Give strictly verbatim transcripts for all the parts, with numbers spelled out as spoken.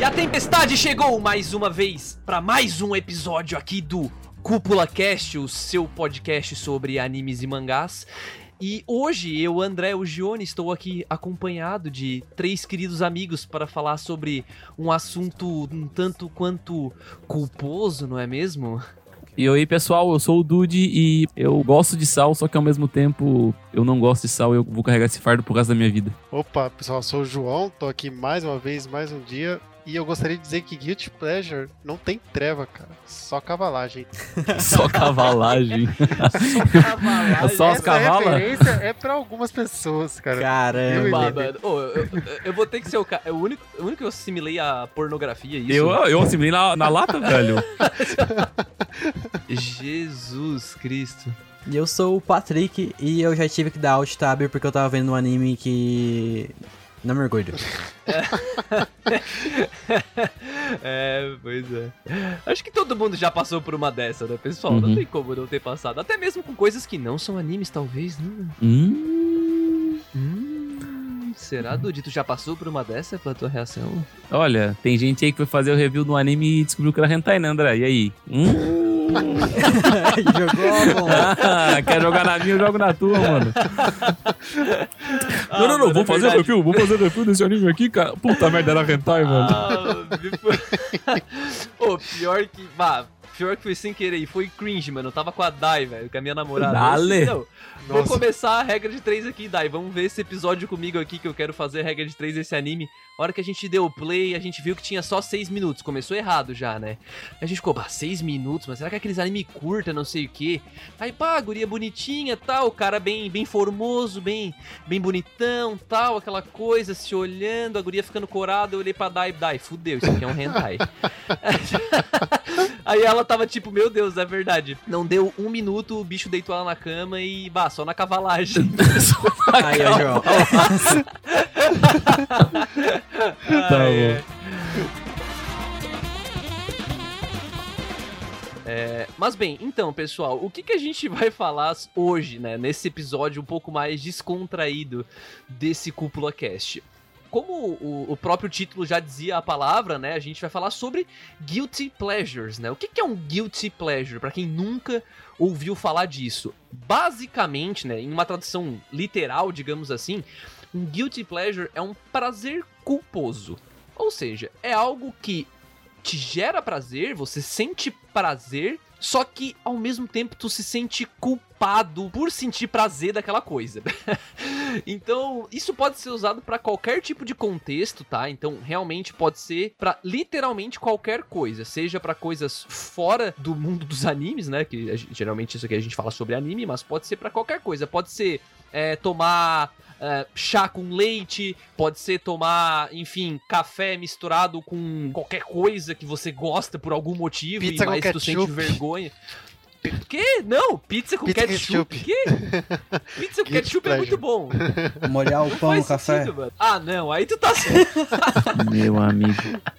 E a tempestade chegou mais uma vez para mais um episódio aqui do Cúpula Cast, o seu podcast sobre animes e mangás. E hoje eu, André, o Gione, estou aqui acompanhado de três queridos amigos para falar sobre um assunto um tanto quanto culposo, não é mesmo? E oi pessoal, eu sou o Dude e eu gosto de sal, só que ao mesmo tempo eu não gosto de sal e eu vou carregar esse fardo pro resto da minha vida. Opa, pessoal, eu sou o João, tô aqui mais uma vez, mais um dia. E eu gostaria de dizer que Guilty Pleasure não tem treva, cara. Só cavalagem. Só cavalagem. Só cavalagem. Só as Essa cavalas? referência é pra algumas pessoas, cara. Caramba. Ah, mano. Oh, eu, eu, eu vou ter que ser o cara. O único, o único que eu assimilei a pornografia, isso. Eu, eu assimilei na, na lata, velho. Jesus Cristo. E eu sou o Patrick e eu já tive que dar alt tab porque eu tava vendo um anime que não me orgulho. É, pois é. Acho que todo mundo já passou por uma dessa, né, pessoal? Uhum. Não tem como não ter passado. Até mesmo com coisas que não são animes, talvez, né? Hum. Hum, será, Dude? Tu já passou por uma dessa pela tua reação? Olha, tem gente aí que foi fazer o review do anime e descobriu que era hentai, né, André? E aí? Hum. Jogou, bom. Ah, quer jogar na minha, eu jogo na tua, mano. Ah, não, não, não, mano, vou é fazer verdade. review, vou fazer review desse anime aqui, cara. Puta merda, era hentai, mano. Ah, me foi... Ô, pior que... Bah, pior que foi sem querer. E foi cringe, mano. Eu tava com a Dai, velho, com a minha namorada. Dale. Não, vou Nossa. começar a regra de três aqui, Dai. Vamos ver esse episódio comigo aqui, que eu quero fazer a regra de três desse anime. A hora que a gente deu o play, a gente viu que tinha só seis minutos. Começou errado já, né? A gente ficou, bah, seis minutos? Mas será que é aqueles anime curta, não sei o quê? Aí, pá, guria bonitinha, tal, o cara bem, bem formoso, bem, bem bonitão, tal, aquela coisa, se olhando, a guria ficando corada, eu olhei pra Dai, Dai, fudeu, isso aqui é um hentai. Aí ela tava tipo, meu Deus, é verdade. Não deu um minuto, o bicho deitou ela na cama e, bah, só na cavalagem. Aí, ó, João. Tá Ai, bom. É, mas bem, então, pessoal, o que, que a gente vai falar hoje, né, nesse episódio um pouco mais descontraído desse Cúpula Cast? Como o, o próprio título já dizia a palavra, né, a gente vai falar sobre Guilty Pleasures, né? O que, que é um Guilty Pleasure, pra quem nunca ouviu falar disso? Basicamente, né, em uma tradução literal, digamos assim, um Guilty Pleasure é um prazer culposo. Ou seja, é algo que te gera prazer, você sente prazer, só que ao mesmo tempo tu se sente culpado por sentir prazer daquela coisa. Então, isso pode ser usado pra qualquer tipo de contexto, tá? Então, realmente pode ser pra literalmente qualquer coisa, seja pra coisas fora do mundo dos animes, né? Que a gente- geralmente isso aqui a gente fala sobre anime, mas pode ser pra qualquer coisa. Pode ser é, tomar é, chá com leite, pode ser tomar, enfim, café misturado com qualquer coisa que você gosta por algum motivo Pizza e com mais tu ketchup. sente vergonha. Que? Não, pizza com Pizza com ketchup. ketchup. Que? Pizza com Guilty ketchup é muito pleasure. bom. Molhar o Não pão faz no café. sentido, mano. Ah, não, aí tu tá... Meu amigo.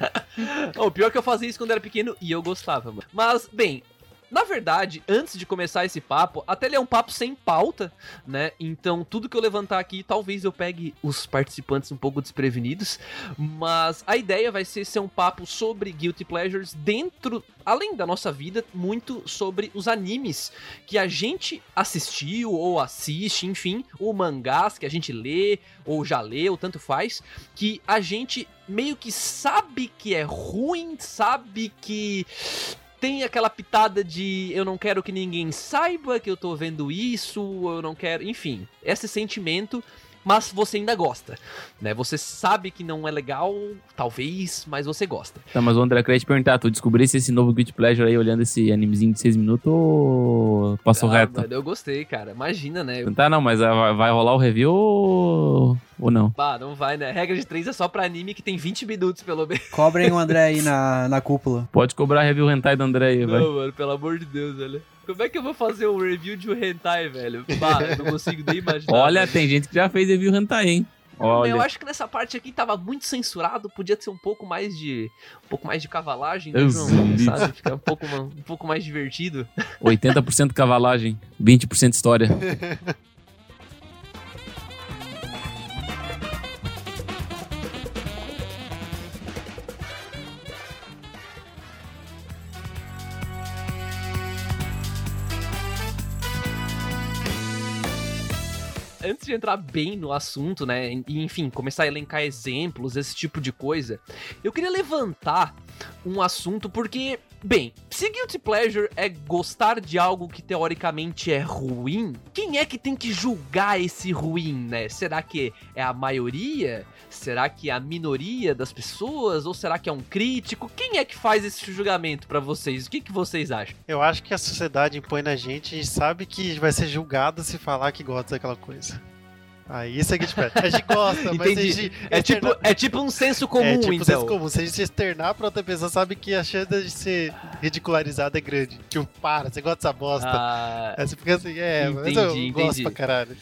O pior é que eu fazia isso quando era pequeno e eu gostava, mano. Mas, bem, na verdade, antes de começar esse papo, até ele é um papo sem pauta, né? Então, tudo que eu levantar aqui, talvez eu pegue os participantes um pouco desprevenidos, mas a ideia vai ser ser um papo sobre Guilty Pleasures dentro, além da nossa vida, muito sobre os animes que a gente assistiu ou assiste, enfim, ou mangás que a gente lê ou já leu, tanto faz, que a gente meio que sabe que é ruim, sabe que tem aquela pitada de eu não quero que ninguém saiba que eu tô vendo isso, eu não quero, enfim, esse sentimento, mas você ainda gosta, né? Você sabe que não é legal, talvez, mas você gosta. Tá, mas o André, eu queria te perguntar, tu descobrisse esse novo Guilty Pleasure aí olhando esse animezinho de seis minutos ou passou Ah, reto? mano, eu gostei, cara. Imagina, né? Tá, não, mas vai vai rolar o review ou, ou não? Bah, não vai, né? Regra de três é só pra anime que tem vinte minutos, pelo menos. Cobrem o André aí na, na cúpula. Pode cobrar review hentai do André aí, vai. Não, mano, pelo amor de Deus, velho. Como é que eu vou fazer um review de um hentai, velho? Bah, eu não consigo nem imaginar. Olha, mano. tem gente que já fez review hentai, hein? Olha. Eu acho que nessa parte aqui tava muito censurado, podia ser um pouco mais de um pouco mais de cavalagem, né, Deus João? livre. Sabe? Ficar um pouco, um pouco mais divertido. oitenta por cento cavalagem, vinte por cento história. antes de entrar bem no assunto, né, e enfim, começar a elencar exemplos, esse tipo de coisa, eu queria levantar um assunto porque, bem, se Guilty Pleasure é gostar de algo que teoricamente é ruim, quem é que tem que julgar esse ruim, né? Será que é a maioria? Será que é a minoria das pessoas? Ou será que é um crítico? Quem é que faz esse julgamento pra vocês? O que, que vocês acham? Eu acho que a sociedade impõe na gente e sabe que vai ser julgado se falar que gosta daquela coisa. Aí isso é Guilty Pleasure. A gente gosta, mas Entendi. a gente... É, externa- tipo, é tipo um senso comum, é tipo então. senso comum. Se a gente externar pra outra pessoa, sabe que a chance de ser ridicularizado é grande. Tipo, para, você gosta dessa bosta. Ah, Aí você fica assim, é, mas eu entendi, gosto entendi. pra caralho.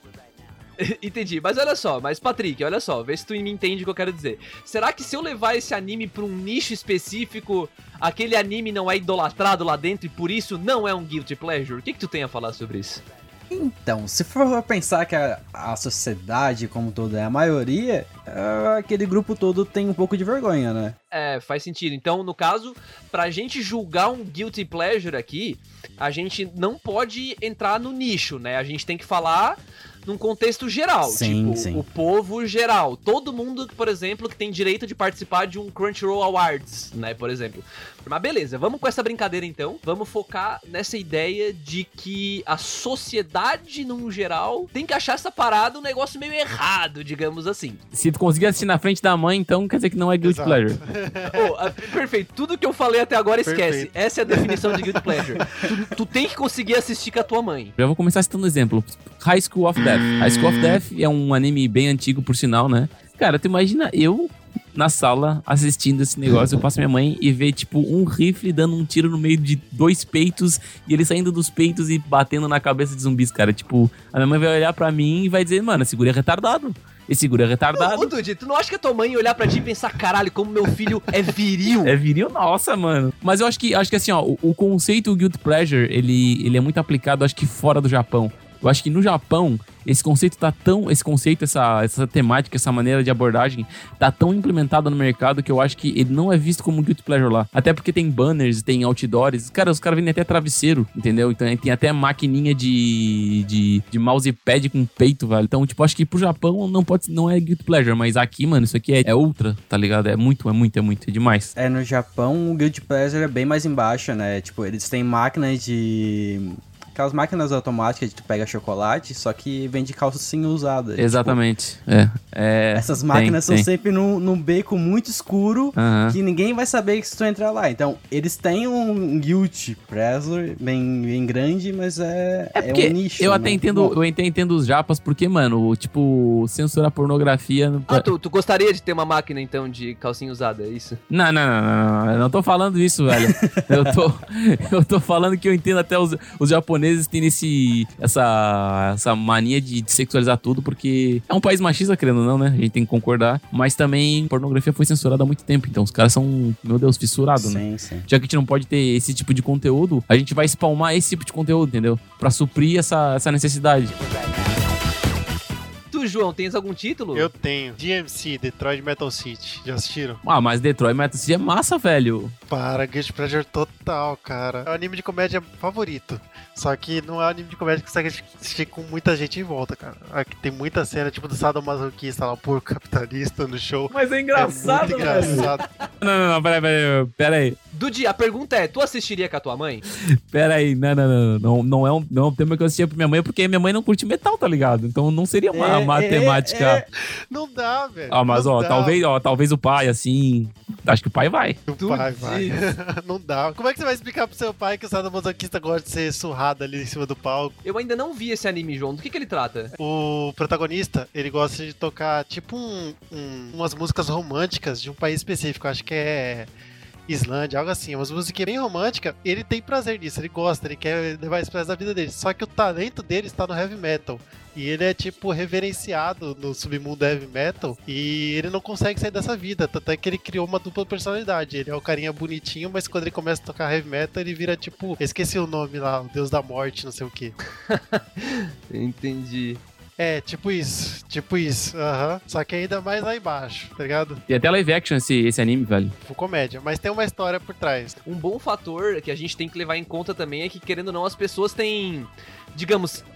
entendi, mas olha só, mas Patrick, olha só, vê se tu me entende o que eu quero dizer. Será que se eu levar esse anime pra um nicho específico, aquele anime não é idolatrado lá dentro e por isso não é um Guilty Pleasure? O que que tu tem a falar sobre isso? Então, se for pensar que a, a sociedade como toda é a maioria, é, aquele grupo todo tem um pouco de vergonha, né? É, faz sentido. Então, no caso, pra gente julgar um Guilty Pleasure aqui, a gente não pode entrar no nicho, né? A gente tem que falar num contexto geral, Sim, tipo, sim. o povo geral. Todo mundo, por exemplo, que tem direito de participar de um Crunchyroll Awards, né, por exemplo. Mas beleza, vamos com essa brincadeira então. Vamos focar nessa ideia de que a sociedade, num geral, tem que achar essa parada um negócio meio errado, digamos assim. Se tu conseguir assistir na frente da mãe, então quer dizer que não é Guilty Exato. Pleasure. Oh, a- perfeito, tudo que eu falei até agora esquece. Perfeito. Essa é a definição de Guilty Pleasure. tu, tu tem que conseguir assistir com a tua mãe. Já vou começar citando um exemplo. High School of Death. High School of Death é um anime bem antigo, por sinal, né? Cara, tu imagina eu na sala assistindo esse negócio, eu passo minha mãe e ver, tipo, um rifle dando um tiro no meio de dois peitos e ele saindo dos peitos e batendo na cabeça de zumbis, cara. Tipo, a minha mãe vai olhar pra mim e vai dizer, mano, esse guri é retardado. Esse guri é Ô, retardado. Dude, tu não acha que a tua mãe ia olhar pra ti e pensar, caralho, como meu filho é viril? É viril, nossa, mano. Mas eu acho que, acho que assim, ó, o, o conceito Guilty Pleasure, ele, ele é muito aplicado, acho que fora do Japão. Eu acho que no Japão, esse conceito tá tão... Esse conceito, essa, essa temática, essa maneira de abordagem tá tão implementada no mercado que eu acho que ele não é visto como Guilty Pleasure lá. Até porque tem banners, tem outdoors. Cara, os caras vendem até travesseiro, entendeu? Então tem até maquininha de, de, de mousepad com peito, velho. Então, tipo, acho que pro Japão não pode, não é Guilty Pleasure. Mas aqui, mano, isso aqui é, é ultra, tá ligado? É muito, é muito, é muito, é demais. É, no Japão o Guilty Pleasure é bem mais embaixo, né? Tipo, eles têm máquinas de... Aquelas máquinas automáticas de tu pega chocolate, só que vende calcinha usada. Exatamente. É, é, Tipo, essas máquinas tem, são tem. sempre num, num beco muito escuro, Aham. que ninguém vai saber que se tu entrar lá. Então, eles têm um Guilty Pleasure bem, bem grande, mas é, É porque um nicho. eu né? até entendo, Bom, eu até entendo os japas, porque, mano, tipo, censurar pornografia... não- Ah, tu, tu gostaria de ter uma máquina, então, de calcinha usada, é isso? Não, não, não, não, não, eu não tô falando isso, velho. Eu tô, eu tô falando que eu entendo até os, os japoneses têm esse, essa, essa mania de, de sexualizar tudo, porque é um país machista, querendo ou não, né? A gente tem que concordar. Mas também pornografia foi censurada há muito tempo, então os caras são, meu Deus, fissurados, né? sim, sim. Já que a gente não pode ter esse tipo de conteúdo, a gente vai spalmar esse tipo de conteúdo, entendeu? Pra suprir essa, essa necessidade. Tu, João, tens algum título? Eu tenho. D M C, Detroit Metal City. Já assistiram? Ah, mas Detroit Metal City é massa, velho. Para, Guilty Pleasure total, cara. É o anime de comédia favorito. Só que não é um anime de comédia que você consegue assistir com muita gente em volta, cara. Aqui tem muita cena, tipo do sadomasoquista lá, o porco capitalista no show. Mas é É muito engraçado. Não, não, não, peraí, peraí, peraí. Dude, a pergunta é, tu assistiria com a tua mãe? Pera aí, não, não, não, não, não é um, não é um tema que eu assistia pra minha mãe, porque minha mãe não curte metal, tá ligado? Então não seria uma É, matemática. é, é. Não dá, velho. Ah, mas Não ó, dá. talvez, ó, talvez o pai, assim, acho que o pai vai. O pai vai. Não dá. Como é que você vai explicar pro seu pai que o sadomasoquista gosta de ser surrado ali em cima do palco? Eu ainda não vi esse anime, João. Do que que ele trata? O protagonista, ele gosta de tocar tipo um, um- umas músicas românticas de um país específico. Acho que é Islândia, algo assim. Umas músicas bem românticas. Ele tem prazer nisso, ele gosta, ele quer levar isso pra da vida dele. Só que o talento dele está no heavy metal. E ele é, tipo, reverenciado no submundo heavy metal. E ele não consegue sair dessa vida. Tanto é que ele criou uma dupla personalidade. Ele é o carinha bonitinho, mas quando ele começa a tocar heavy metal, ele vira, tipo... Eu esqueci o nome lá, o Deus da Morte, não sei o quê. Entendi. É, tipo isso. Tipo isso. Aham. Só que ainda mais lá embaixo, tá ligado? Tem até live action esse, esse anime, velho. Tipo comédia. Mas tem uma história por trás. Um bom fator que a gente tem que levar em conta também é que, querendo ou não, as pessoas têm, digamos, é,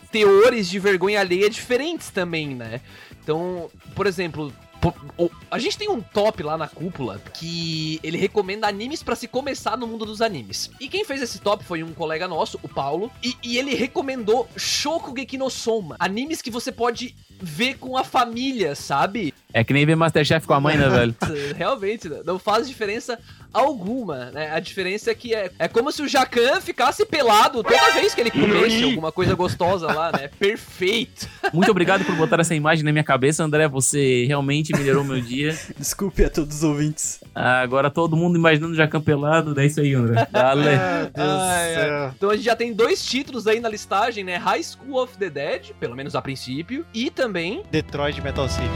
teores de vergonha alheia diferentes também, né? Então, por exemplo, a gente tem um top lá na cúpula que ele recomenda animes pra se começar no mundo dos animes. E quem fez esse top foi um colega nosso, o Paulo, e, e ele recomendou Shokugeki no Soma, animes que você pode ver com a família, sabe? É que nem ver Masterchef com a mãe, né, velho? Realmente, não faz diferença alguma, né? A diferença é que é, é como se o Jacan ficasse pelado toda vez que ele comesse alguma coisa gostosa lá, né? Perfeito! Muito obrigado por botar essa imagem na minha cabeça, André. Você realmente melhorou meu dia. Desculpe a todos os ouvintes. Ah, agora todo mundo imaginando o Jacan pelado. É isso aí, André. Dale. Meu Deus Ah, do céu. é. Então a gente já tem dois títulos aí na listagem, né? High School of the Dead, pelo menos a princípio, e também Detroit Metal City.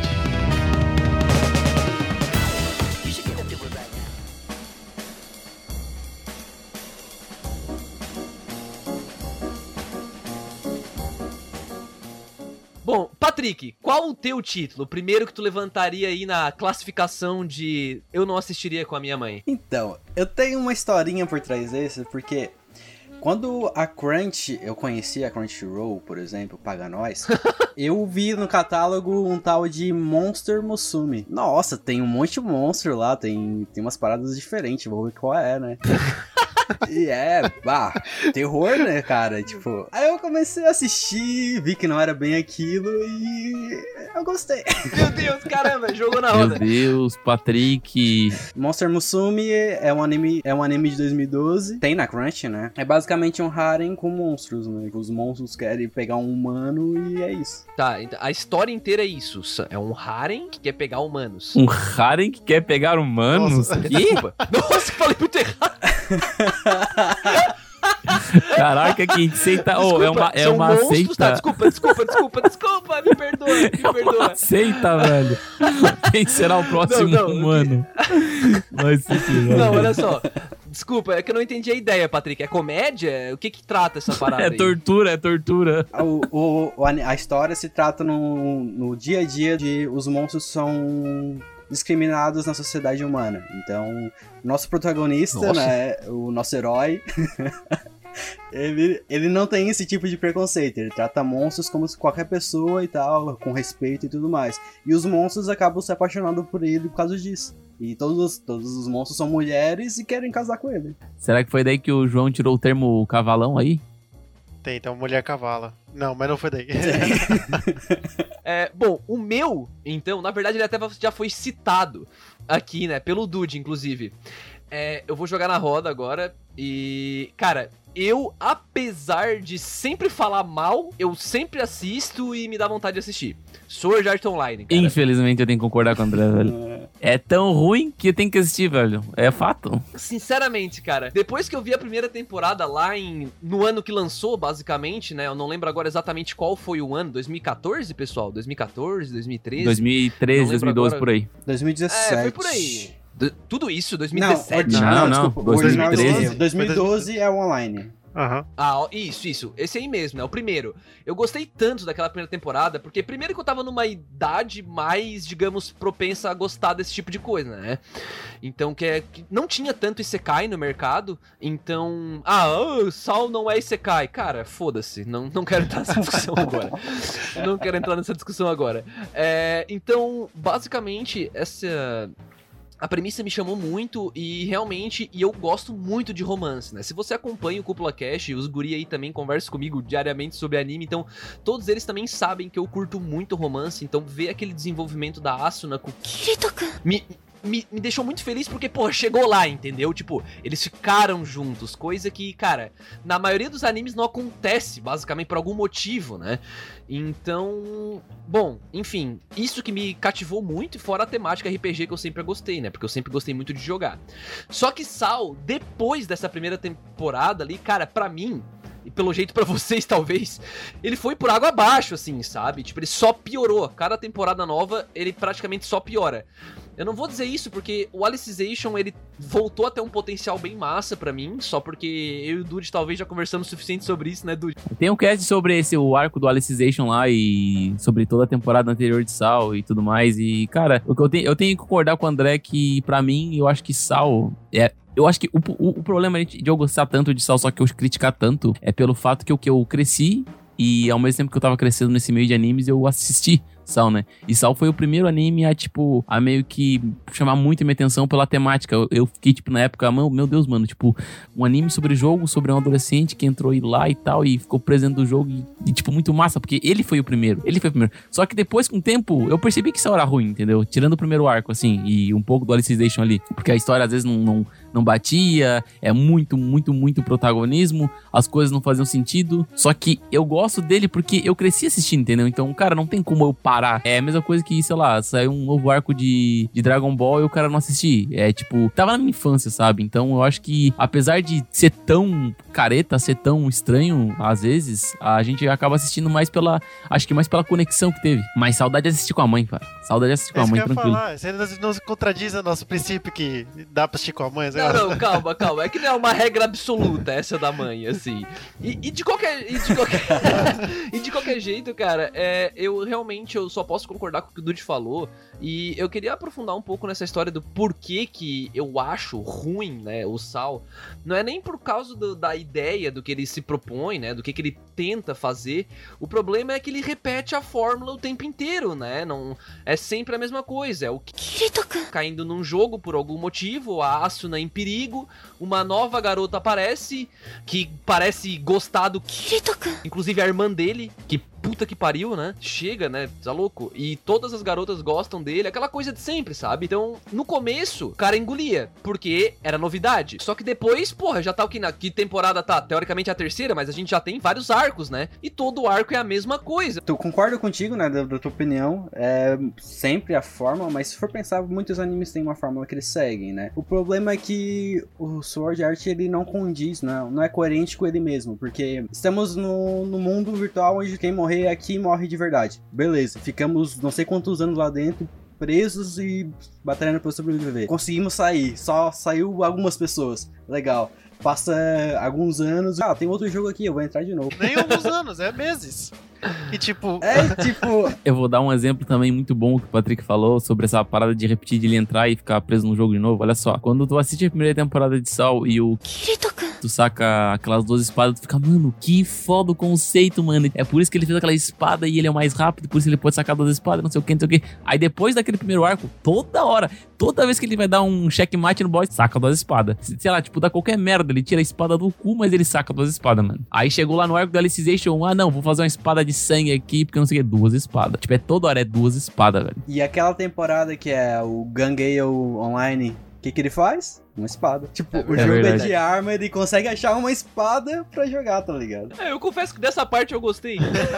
Bom, Patrick, qual o teu título? O primeiro que tu levantaria aí na classificação de eu não assistiria com a minha mãe. Então, eu tenho uma historinha por trás desse, porque quando a Crunch, eu conheci a Crunchyroll, por exemplo, paga nós, eu vi no catálogo um tal de Monster Musume. Nossa, tem um monte de monstro lá, tem, tem umas paradas diferentes, vou ver qual é, né? E é, bah, terror, né, cara? Tipo, aí eu comecei a assistir, vi que não era bem aquilo e eu gostei. Meu Deus, caramba, jogou na Meu roda. Deus, Patrick. Monster Musume é um anime, é um anime de dois mil e doze, tem na Crunch, né? É basicamente um harem com monstros, né? Os monstros querem pegar um humano e é isso. Tá, então a história inteira é isso. É um harem que quer pegar humanos. Um harem que quer pegar humanos? Nossa. Que? Desculpa. Nossa, falei muito errado. Caraca, que seita. Oh, Desculpa, é uma, é são uma monstros, seita. tá? Desculpa, desculpa, desculpa, desculpa, me perdoa, me perdoa. Uma seita, velho. Quem será o próximo Não, não, humano? Nossa senhora. Não, olha só. Desculpa, é que eu não entendi a ideia, Patrick. É comédia? O que que trata essa parada É aí? tortura, é tortura. O, o, o- a história se trata no, no dia a dia de os monstros são discriminados na sociedade humana. Então, nosso protagonista, Nossa. né, o nosso herói, ele, ele não tem esse tipo de preconceito. Ele trata monstros como se qualquer pessoa e tal, com respeito e tudo mais. E os monstros acabam se apaixonando por ele por causa disso. E todos, os- todos os monstros são mulheres e querem casar com ele. Será que foi daí que o João tirou o termo cavalão aí? Tem, então Mulher Cavala. Não, mas não foi daí. É, bom, o meu, então, na verdade ele até já foi citado aqui, né, pelo Dude, inclusive. É, eu vou jogar na roda agora e, cara, eu, apesar de sempre falar mal, eu sempre assisto e me dá vontade de assistir. Sword Art Online, cara. Infelizmente eu tenho que concordar com o André, velho. É tão ruim que tem que assistir, velho. É fato. Sinceramente, cara, depois que eu vi a primeira temporada lá em no ano que lançou, basicamente, né? Eu não lembro agora exatamente qual foi o ano. dois mil e quatorze, pessoal? dois mil e quatorze, dois mil e treze? dois mil e treze, Não lembro dois mil e doze, agora. por aí. dois mil e dezessete. É, foi por aí. Do- tudo isso, dois mil e Não, dezessete. original, Não, não, desculpa. dois mil e original treze. exclusivo. dois mil e doze é o online. Aham. Ah, ó, isso, isso. Esse aí mesmo, né? O primeiro. Eu gostei tanto daquela primeira temporada, porque primeiro que eu tava numa idade mais, digamos, propensa a gostar desse tipo de coisa, né? Então, que, é, que não tinha tanto Isekai no mercado, então... Ah, oh, Sal não é Isekai. Cara, foda-se, não, não quero entrar nessa discussão agora. Não quero entrar nessa discussão agora. É, então, basicamente, essa... A premissa me chamou muito e realmente, e eu gosto muito de romance, né? Se você acompanha o Cúpula Cash, os guri aí também conversam comigo diariamente sobre anime, então todos eles também sabem que eu curto muito romance, então ver aquele desenvolvimento da Asuna com me, me, me deixou muito feliz porque, pô, chegou lá, entendeu? Tipo, eles ficaram juntos, coisa que, cara, na maioria dos animes não acontece, basicamente por algum motivo, né? Então, bom, enfim, isso que me cativou muito, fora a temática R P G que eu sempre gostei, né? Porque eu sempre gostei muito de jogar. Só que Sal, depois dessa primeira temporada ali, cara, pra mim, e pelo jeito pra vocês talvez, ele foi por água abaixo, assim, sabe? Tipo, ele só piorou. Cada temporada nova, ele praticamente só piora. Eu não vou dizer isso porque o Alicization, ele voltou a ter um potencial bem massa pra mim, só porque eu e o Dude talvez já conversamos o suficiente sobre isso, né, Dude? Tem um cast sobre esse, o arco do Alicization lá e sobre toda a temporada anterior de Sal e tudo mais. E, cara, o que eu tenho, eu tenho que concordar com o André que, pra mim, eu acho que Sal é... Eu acho que o, o, o problema de eu gostar tanto de Sal, só que eu criticar tanto, é pelo fato que eu, que eu cresci E ao mesmo tempo que eu tava crescendo nesse meio de animes, eu assisti Sal, né? E Sal foi o primeiro anime a, tipo, a meio que chamar muito a minha atenção pela temática. Eu, eu fiquei, tipo, na época, meu, meu Deus, mano, tipo, um anime sobre jogo, sobre um adolescente que entrou lá e tal, e ficou preso dentro do jogo e, e, tipo, muito massa, porque ele foi o primeiro. Ele foi o primeiro. Só que depois, com o tempo, eu percebi que Sal era ruim, entendeu? Tirando o primeiro arco, assim, e um pouco do Alicization ali. Porque a história, às vezes, não, não, não batia, é muito, muito, muito protagonismo, as coisas não faziam sentido. Só que eu gosto dele porque eu cresci assistindo, entendeu? Então, cara, não tem como eu parar. É a mesma coisa que, sei lá, saiu um novo arco de, de Dragon Ball e o cara não assistir. É tipo, tava na minha infância, sabe? Então eu acho que, apesar de ser tão careta, ser tão estranho, às vezes, a gente acaba assistindo mais pela, acho que mais pela conexão que teve. Mas saudade de assistir com a mãe, cara. Saudade de assistir com a mãe, tranquilo. Falar. Você não contradiz o nosso princípio que dá pra assistir com a mãe? Não, não, calma, calma. É que não é uma regra absoluta essa da mãe, assim. E, e de qualquer... E de qualquer, e de qualquer jeito, cara, é, eu realmente eu só posso concordar com o que o Dude falou. E eu queria aprofundar um pouco nessa história do porquê que eu acho ruim, né, o Sal. Não é nem por causa do, da ideia do que ele se propõe, né, do que, que ele tenta fazer. O problema é que ele repete a fórmula o tempo inteiro, né, não, é sempre a mesma coisa. É o Kirito caindo num jogo por algum motivo, a Asuna em perigo, uma nova garota aparece, que parece gostar do Kirito, inclusive a irmã dele, que puta que pariu, né? Chega, né? Tá louco? E todas as garotas gostam dele, aquela coisa de sempre, sabe? Então, no começo, o cara engolia, porque era novidade. Só que depois, porra, já tá o que na que temporada tá? Teoricamente a terceira, mas a gente já tem vários arcos, né? E todo arco é a mesma coisa. Eu concordo contigo, né, da, da tua opinião. É sempre a fórmula, mas se for pensar, muitos animes têm uma fórmula que eles seguem, né? O problema é que o Sword Art, ele não condiz, né? Não é coerente com ele mesmo, porque estamos no, no mundo virtual onde quem morre aqui morre de verdade. Beleza, ficamos não sei quantos anos lá dentro, presos e batalhando pra sobreviver. Conseguimos sair, só saiu algumas pessoas. Legal. Passa alguns anos, ah, tem outro jogo aqui, eu vou entrar de novo. Nem alguns anos, é meses. E tipo... É, tipo... Eu vou dar um exemplo também muito bom que o Patrick falou sobre essa parada de repetir, de ele entrar e ficar preso no jogo de novo. Olha só, quando tu assiste a primeira temporada de Sal e o tu saca aquelas duas espadas, tu fica, mano, que foda o conceito, mano. É por isso que ele fez aquela espada e ele é o mais rápido, por isso ele pode sacar duas espadas, não sei o que, não sei o que. Aí depois daquele primeiro arco, toda hora, toda vez que ele vai dar um checkmate no boss, saca duas espadas. Sei lá, tipo, dá qualquer merda, ele tira a espada do cu, mas ele saca duas espadas, mano. Aí chegou lá no arco do Alicization, ah não, vou fazer uma espada de sangue aqui, porque eu não sei o que, duas espadas. Tipo, é toda hora, é duas espadas, velho. E aquela temporada que é o Gun-Gale Online, o que que ele faz? Uma espada. Tipo, é, o jogo é, é de arma, ele consegue achar uma espada pra jogar, tá ligado? É, eu confesso que dessa parte eu gostei.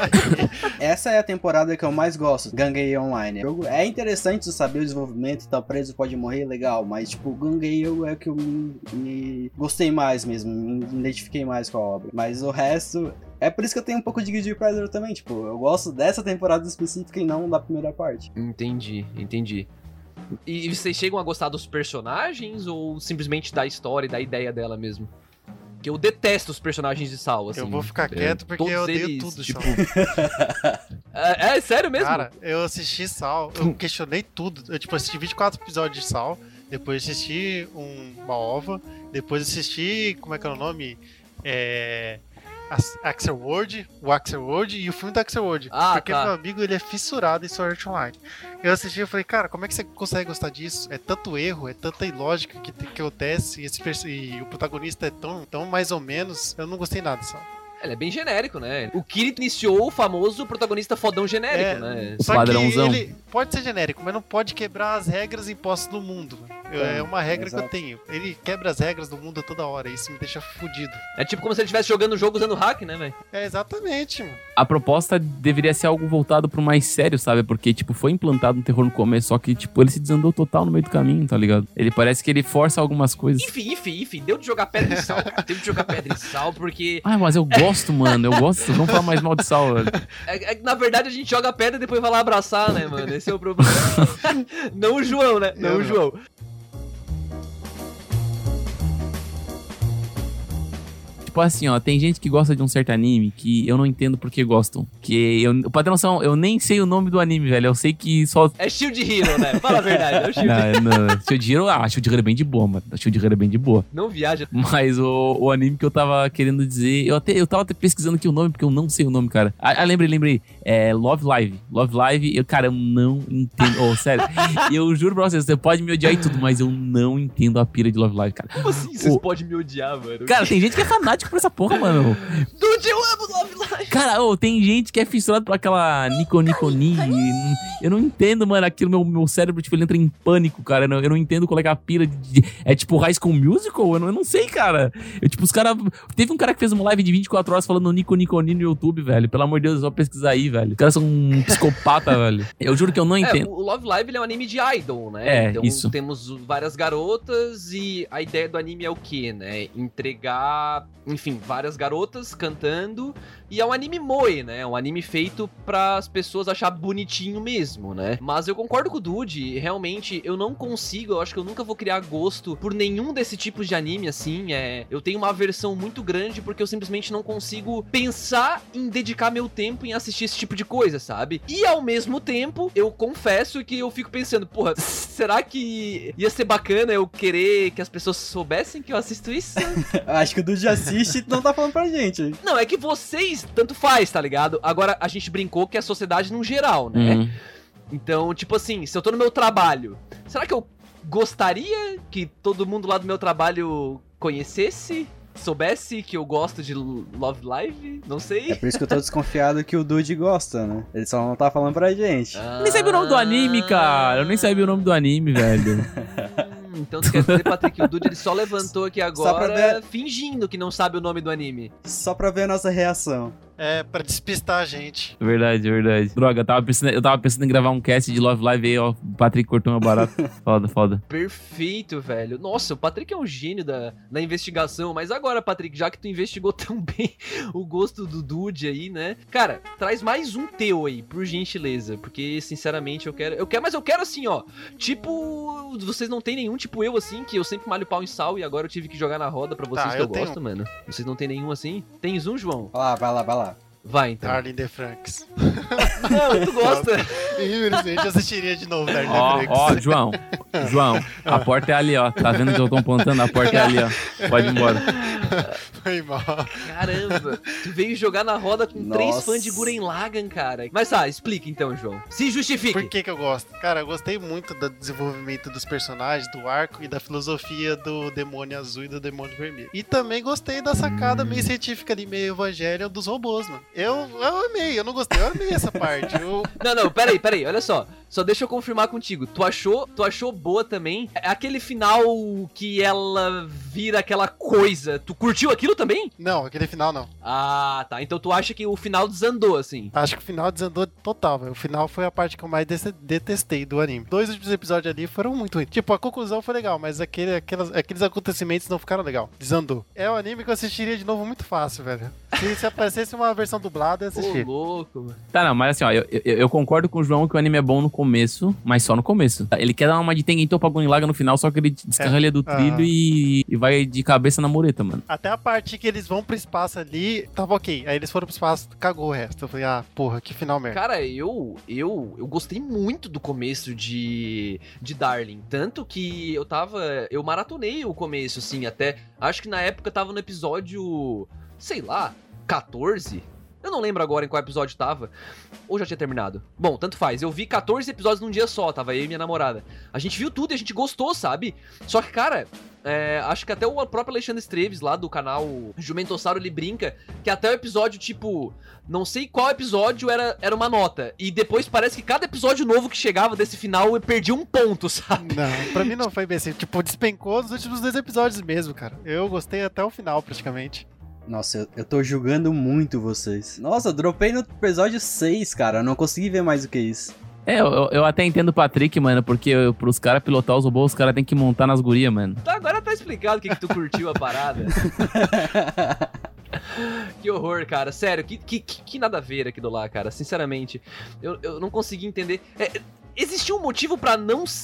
Essa é a temporada que eu mais gosto, Gun-Gale Online. É interessante saber o desenvolvimento, tá preso, pode morrer, legal, mas tipo, Gun-Gale é o que eu me, me gostei mais mesmo, me identifiquei mais com a obra. Mas o resto... É por isso que eu tenho um pouco de Guilty Pleasure também, tipo, eu gosto dessa temporada específica e não da primeira parte. Entendi, entendi. E vocês chegam a gostar dos personagens ou simplesmente da história e da ideia dela mesmo? Que eu detesto os personagens de Sal, assim. Eu vou ficar quieto porque eu odeio eles, tudo, tipo... Sal. é, é sério mesmo? Cara, eu assisti Sal, eu questionei tudo. Eu, tipo, assisti vinte e quatro episódios de Sal, depois assisti um, uma ova, depois assisti, como é que é o nome? É... Axel World, o Axel World e o filme do Axel World. Ah, porque tá. meu amigo, ele é fissurado em Sword Art Online. Eu assisti e falei, cara, como é que você consegue gostar disso? É tanto erro, é tanta ilógica que, que acontece e, esse, e o protagonista é tão, tão mais ou menos. Eu não gostei nada, sabe? Ele é bem genérico, né? O Kirito iniciou o famoso protagonista fodão genérico, é, né? Só Padrãozão. Que ele pode ser genérico, mas não pode quebrar as regras impostas do mundo. É, é uma regra exato. Que eu tenho. Ele quebra as regras do mundo toda hora, isso me deixa fudido. É tipo como se ele estivesse jogando o jogo usando hack, né, velho? É, exatamente, mano. A proposta deveria ser algo voltado pro mais sério, sabe? Porque, tipo, foi implantado um terror no começo, só que, tipo, ele se desandou total no meio do caminho, tá ligado? Ele parece que ele força algumas coisas. Enfim, enfim, enfim, deu de jogar pedra e sal. Deu de jogar pedra e sal, porque... Ah, mas eu gosto, mano, eu gosto. Vamos falar mais mal de Sal, velho. É, é, na verdade, a gente joga pedra e depois vai lá abraçar, né, mano? Esse é o problema. Não o João, né? Não eu o não. João. tipo assim, ó, tem gente que gosta de um certo anime que eu não entendo por que gostam. Que eu, pra ter noção, eu nem sei o nome do anime, velho. Eu sei que só... É Shield Hero, né? Fala a verdade, é o Shield Hero. Não, não. Shield Hero, ah, Shield Hero é bem de boa, mano. Shield Hero é bem de boa. Não viaja. Mas o, o anime que eu tava querendo dizer... Eu, até, eu tava até pesquisando aqui o nome, porque eu não sei o nome, cara. Ah, ah lembrei, lembrei. É Love Live. Love Live, eu, cara, eu não entendo. Oh, sério. Eu juro pra vocês, você pode me odiar e tudo, mas eu não entendo a pira de Love Live, cara. Como assim vocês oh, podem me odiar, mano? Cara, tem gente que é fanático por essa porra, mano. Dude, eu amo Love Live. Cara, oh, tem gente que é fissurado por aquela Nico Nico Ni. Eu não entendo, mano, aquilo, meu, meu cérebro, tipo, ele entra em pânico, cara. Eu não, eu não entendo qual é que é a pira de, de, é tipo High School Musical? Eu não, eu não sei, cara. Eu, tipo, os caras... Teve um cara que fez uma live de vinte e quatro horas falando Nico Nico Ni no YouTube, velho. Pelo amor de Deus, é só pesquisar aí, velho. Os caras são um psicopata, velho. Eu juro que eu não entendo. É, o Love Live ele é um anime de idol, né? É, então isso. Temos várias garotas e a ideia do anime é o quê, né? Entregar, enfim, várias garotas cantando. E é um anime moe, né? É um anime feito para as pessoas achar bonitinho mesmo, né? Mas eu concordo com o Dude, realmente eu não consigo, eu acho que eu nunca vou criar gosto por nenhum desse tipo de anime, assim. É, eu tenho uma aversão muito grande porque eu simplesmente não consigo pensar em dedicar meu tempo em assistir esse tipo de coisa, sabe? E ao mesmo tempo, eu confesso que eu fico pensando, porra, será que ia ser bacana eu querer que as pessoas soubessem que eu assisto isso? Acho que o Dude assiste e não tá falando pra gente. Não, é que vocês, tanto faz, tá ligado? Agora, a gente brincou que é a sociedade no geral, né? Uhum. Então, tipo assim, se eu tô no meu trabalho, será que eu gostaria que todo mundo lá do meu trabalho conhecesse? Soubesse que eu gosto de Love Live? Não sei. É por isso que eu tô desconfiado que o Dude gosta, né? Ele só não tá falando pra gente. Ah... Eu nem sabia o nome do anime, cara. Eu nem sabia o nome do anime, velho. Então tu quer dizer, Patrick, que o Dude ele só levantou aqui agora ver... fingindo que não sabe o nome do anime. Só pra ver a nossa reação. É, pra despistar a gente. Verdade, verdade. Droga, eu tava pensando, eu tava pensando em gravar um cast de Love Live aí, ó. O Patrick cortou meu barato. Foda, foda. Perfeito, velho. Nossa, o Patrick é um gênio da, da investigação. Mas agora, Patrick, já que tu investigou tão bem o gosto do Dude aí, né? Cara, traz mais um teu aí, por gentileza. Porque, sinceramente, eu quero... Eu quero, mas eu quero assim, ó. Tipo, vocês não tem nenhum tipo eu, assim, que eu sempre malho pau em sal e agora eu tive que jogar na roda pra vocês tá, que eu, eu tenho... gosto, mano. Vocês não tem nenhum assim? Tens um, João? Vai lá, vai lá, vai lá. Vai, então. Darling the Franxx. Não, tu gosta. Infelizmente, eu assistiria de novo Darling Ó, the ó, Franxx. João. João, a porta é ali, ó. Tá vendo que eu tô apontando? A porta é ali, ó. Pode ir embora. Foi mal. Caramba, tu veio jogar na roda com Nossa. três fãs de Gurren Lagann, cara. Mas tá, explica então, João. Se justifique. Por que que eu gosto? Cara, eu gostei muito do desenvolvimento dos personagens, do arco e da filosofia do demônio azul e do demônio vermelho. E também gostei da sacada meio científica ali, meio evangelho dos robôs, mano. Eu, eu amei, eu não gostei, eu amei essa parte. Eu... Não, não, peraí, peraí, olha só. Só deixa eu confirmar contigo. Tu achou, tu achou boa também? Aquele final que ela vira aquela coisa. Tu curtiu aquilo também? Não, aquele final não. Ah, tá. Então tu acha que o final desandou, assim. Acho que o final desandou total, velho. O final foi a parte que eu mais de- detestei do anime. Dois últimos episódios ali foram muito ruins. Tipo, a conclusão foi legal, mas aquele, aquelas, aqueles acontecimentos não ficaram legal. Desandou. É um anime que eu assistiria de novo muito fácil, velho. Se, se aparecesse uma versão dublada, eu Ô, assistiria. louco, mano. Tá, não, mas assim, ó, eu, eu, eu concordo com o João que o anime é bom no começo, mas só no começo. Ele quer dar uma de Tengen pra Gurren Lagann no final, só que ele descarrega do Ah. trilho e, e vai de cabeça na mureta, mano. Até a parte que eles vão pro espaço ali, tava ok. Aí eles foram pro espaço, cagou o resto. Eu falei, ah, porra, que final merda. Cara, eu, eu, eu gostei muito do começo de, de Darling. Tanto que eu tava. Eu maratonei o começo, assim, até. Acho que na época eu tava no episódio. Sei lá, quatorze? Eu não lembro agora em qual episódio tava. Ou já tinha terminado? Bom, tanto faz. Eu vi quatorze episódios num dia só, tava eu e minha namorada. A gente viu tudo e a gente gostou, sabe? Só que, cara, é, acho que até o próprio Alexandre Esteves, lá do canal Jumentossauro, ele brinca que até o episódio, tipo, não sei qual episódio era, era uma nota. E depois parece que cada episódio novo que chegava desse final eu perdi um ponto, sabe? Não, pra mim não foi bem assim. Tipo, despencou nos últimos dois episódios mesmo, cara. Eu gostei até o final, praticamente. Nossa, eu, eu tô julgando muito vocês. Nossa, eu dropei no episódio seis, cara. Eu não consegui ver mais do que isso. É, eu, eu até entendo o Patrick, mano, porque eu, pros caras pilotar os robôs, os caras tem que montar nas gurias, mano. Tá, agora tá explicado o que, que tu curtiu a parada. Que horror, cara. Sério, que, que, que, que nada a ver aquilo lá, cara. Sinceramente, eu, eu não consegui entender. É, existia um motivo pra não ser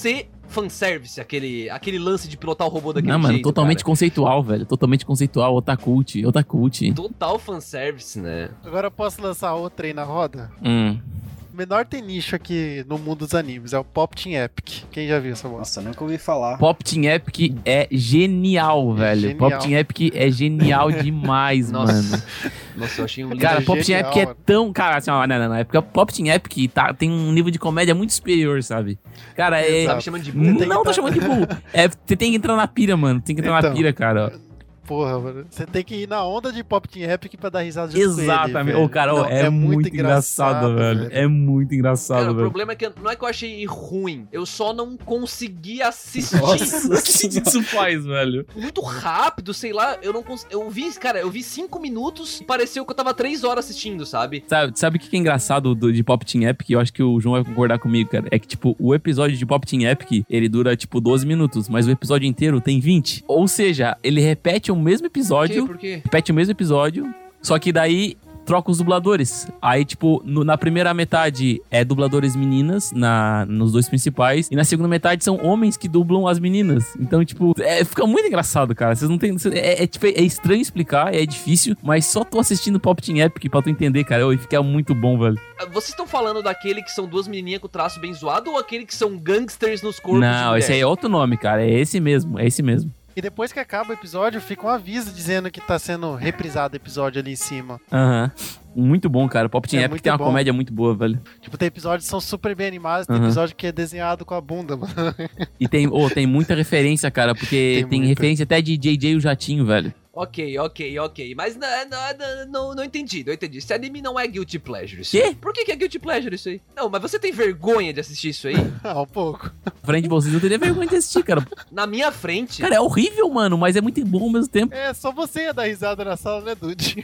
fanservice, aquele, aquele lance de pilotar o robô daquele Não, mano, jeito, totalmente cara. conceitual, velho. Totalmente conceitual, otakult, otakult. Total fanservice, né? Agora eu posso lançar outra aí na roda? Hum. O menor tem nicho aqui no mundo dos animes, é o Pop Team Epic. Quem já viu essa bosta? Nossa, nunca ouvi falar. Pop Team Epic é genial, velho. Genial. Pop Team Epic é genial demais, Nossa. mano. Nossa, eu achei um Cara, é Pop Team genial, Epic é mano. tão... Cara, assim, ó, não, não, não. É porque Pop Team Epic tá, tem um nível de comédia muito superior, sabe? Cara, é... Tá me Exato. chamando de Não, tem burro. que tô tá- chamando de burro. É, você tem que entrar na pira, mano. Tem que entrar na Então. pira, cara. Porra, mano. Você tem que ir na onda de Pop Team Epic pra dar risada junto com ele, Exatamente. velho. Ô, cara, ó, Não, é, muito engraçado, velho. É muito engraçado, Cara, o velho. problema é que eu- não é que eu achei ruim, eu só não consegui assistir. Nossa. O que isso faz, velho? Muito rápido, sei lá, eu não consegui. Eu vi, cara, eu vi cinco minutos e pareceu que eu tava três horas assistindo, sabe? Sabe, sabe o que é engraçado do, de Pop Team Epic? Eu acho que o João vai concordar comigo, cara. É que, tipo, o episódio de Pop Team Epic, ele dura, tipo, doze minutos, mas o episódio inteiro tem vinte. Ou seja, ele repete o mesmo Por quê? episódio, Por quê? repete o mesmo episódio, só que daí troca os dubladores. Aí, tipo, no- na primeira metade é dubladores meninas, na, nos dois principais, e na segunda metade são homens que dublam as meninas. Então, tipo, é, fica muito engraçado, cara. Vocês não tem. cê- É, é, tipo, é estranho explicar, é difícil, mas só tô assistindo Pop Team Epic pra tu entender, cara. Ô, e fica muito bom, velho. Vocês estão falando daquele que são duas menininhas com traço bem zoado ou aquele que são gangsters nos corpos? Não, esse aí é outro nome, cara. É esse mesmo, é esse mesmo. E depois que acaba o episódio, fica um aviso dizendo que tá sendo reprisado o episódio ali em cima. Aham. Muito bom, cara. Pop Team É Epic muito tem uma bom. comédia muito boa, velho. Tipo, tem episódios que são super bem animados, tem Aham. episódio que é desenhado com a bunda, mano. E tem, oh, tem muita referência, cara, porque Tem tem, muita. referência até de J J o Jatinho, velho. Ok, ok, ok. Mas não, não, não, não entendi, não entendi. Esse anime não é Guilty Pleasure. Isso Quê? aí. Por que, que é Guilty Pleasure isso aí? Não, mas você tem vergonha de assistir isso aí? ah, um pouco. Frente de vocês, eu teria vergonha de assistir, cara. Na minha frente? Cara, é horrível, mano, mas é muito bom ao mesmo tempo. É, só você ia dar risada na sala, né, Dude?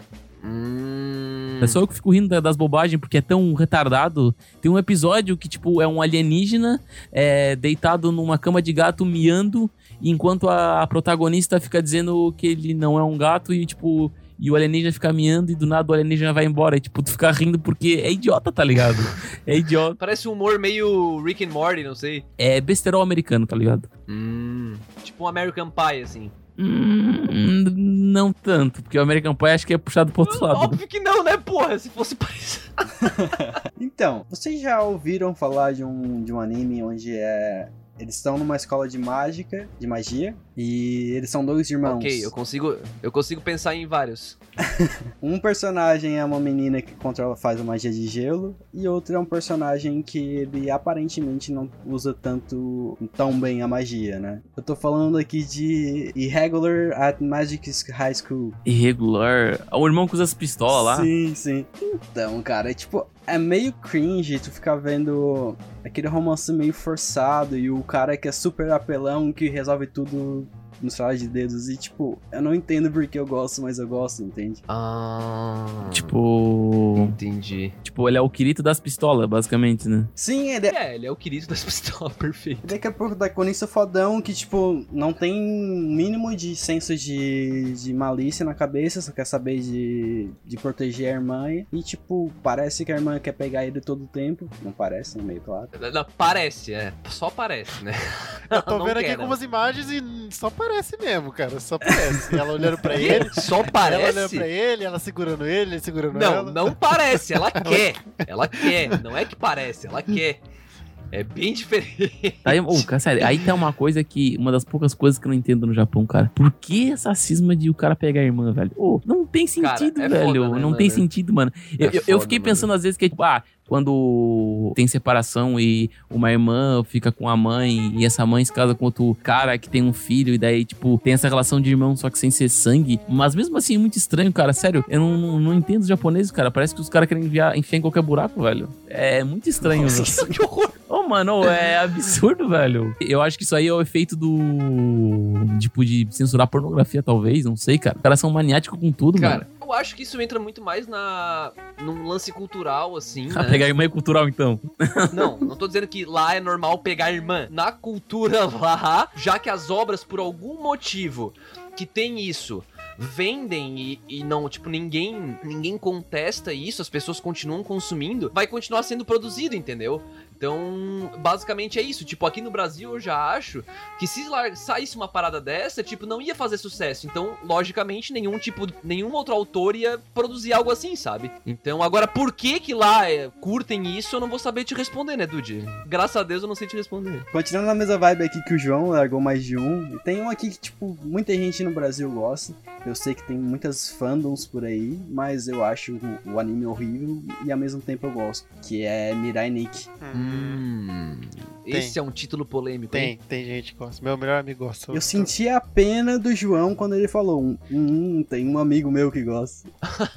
Hum... É só eu que fico rindo da- das bobagens, porque é tão retardado. Tem um episódio que, tipo, é um alienígena é, deitado numa cama de gato miando, enquanto a, a protagonista fica dizendo que ele não é um gato e, tipo... E o alienígena fica miando e do nada o alienígena vai embora. E, tipo, tu fica rindo porque é idiota, tá ligado? É idiota. Parece um humor meio Rick and Morty, não sei. É besterol americano, tá ligado? Hum... Tipo um American Pie, assim. Hum, não tanto, porque o American Pie acho que é puxado pro outro lado. Óbvio que não, né, porra? Se fosse parecido. Então, vocês já ouviram falar de um, de um anime onde é... Eles estão numa escola de mágica, de magia, e eles são dois irmãos. Ok, eu consigo, eu consigo pensar em vários. Um personagem é uma menina que controla, faz a magia de gelo, e outro é um personagem que ele aparentemente não usa tanto, tão bem a magia, né? Eu tô falando aqui de Irregular at Magic High School. Irregular. O irmão que usa as pistolas lá. Sim, sim. Então, cara, é tipo, é meio cringe tu ficar vendo aquele romance meio forçado e o cara que é super apelão que resolve tudo no estralo de dedos. E, tipo, eu não entendo porque eu gosto, mas eu gosto, entende? Ah... Tipo. Entendi. Tipo, ele é o Kirito das pistolas, basicamente, né? Sim, ele é, É, ele é o querido das pistolas, perfeito. ele é que é protagonista fodão que, tipo, não tem mínimo de senso de, de malícia na cabeça, só quer saber de, de proteger a irmã. E, tipo, parece que a irmã quer pegar ele todo o tempo. Não parece, é meio claro. Não, parece, é. Só parece, né? Eu tô Não vendo quer, aqui não. algumas imagens e só parece mesmo, cara. Só parece. Ela olhando pra ele, Só ela olhando parece? pra ele, ela segurando ele, ele segurando Não, ela. não parece, ela quer. Ela quer, não é que parece, ela quer. É bem diferente. Aí, ô, cara, sério, aí tem uma coisa que. Uma das poucas coisas que eu não entendo no Japão, cara. Por que essa cisma de o cara pegar a irmã, velho? Ô, não tem sentido, é velho. foda, né, não mano? tem sentido, mano. Eu, É eu- eu foda, fiquei mano. pensando às vezes que é tipo, ah, quando tem separação e uma irmã fica com a mãe e essa mãe se casa com outro cara que tem um filho e daí, tipo, tem essa relação de irmão só que sem ser sangue. Mas mesmo assim é muito estranho, cara. Sério, eu não, não, não entendo os japoneses, cara. Parece que os caras querem enviar, enfiar em qualquer buraco, velho. É muito estranho, Nossa, velho. Que horror. Ô, mano, é absurdo, velho. Eu acho que isso aí é o efeito do... Tipo, de censurar pornografia, talvez. Não sei, cara. Os caras são maniáticos com tudo, Cara, mano. eu acho que isso entra muito mais na num lance cultural, assim, Ah, né? pegar a irmã é cultural, então. Não, não tô dizendo que lá é normal pegar irmã. Na cultura lá, já que as obras, por algum motivo que tem isso, vendem e, e não, tipo, ninguém ninguém contesta isso, as pessoas continuam consumindo, vai continuar sendo produzido, entendeu? Então, basicamente é isso. Tipo, aqui no Brasil eu já acho que se saísse uma parada dessa, tipo, não ia fazer sucesso. Então, logicamente, nenhum tipo, nenhum outro autor ia produzir algo assim, sabe? Então, agora, por que que lá é, curtem isso, eu não vou saber te responder, né, Dude? Graças a Deus eu não sei te responder. Continuando na mesma vibe aqui que o João, largou mais de um. Tem um aqui que, tipo, muita gente no Brasil gosta. Eu sei que tem muitas fandoms por aí, mas eu acho o, o anime horrível e ao mesmo tempo eu gosto. Que é Mirai Nikki. Hum, esse é um título polêmico, Tem, hein? tem gente que gosta. Meu melhor amigo gosta. Eu senti a pena do João quando ele falou: hum, hum, tem um amigo meu que gosta.